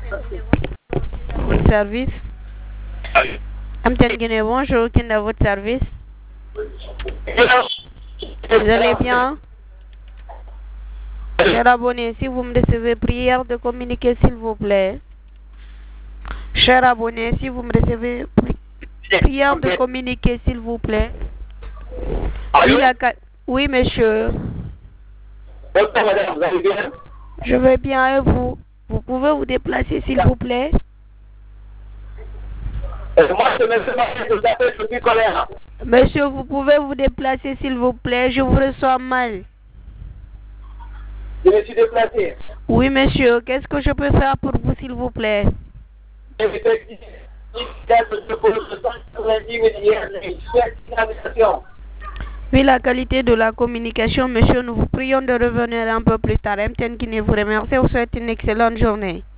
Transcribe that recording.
Votre service. Amten Guinée, bonjour, qui est à votre service? Vous allez bien? Cher abonné, si vous me recevez, prière de communiquer, s'il vous plaît. Cher abonné, si vous me recevez, prière de communiquer, s'il vous plaît. Oui, monsieur. Bonsoir, madame, vous allez bien? Je vais bien et vous? Vous pouvez vous déplacer, s'il vous plaît? Moi, je me fais marcher, je vous appelle, je suis colère. Monsieur, vous pouvez vous déplacer, s'il vous plaît? Je vous reçois mal. Je me suis déplacé. Oui, monsieur. Qu'est-ce que je peux faire pour vous, s'il vous plaît? Oui, la qualité de la communication, monsieur, nous vous prions de revenir un peu plus tard. MTN qui vous remercie, vous souhaite une excellente journée.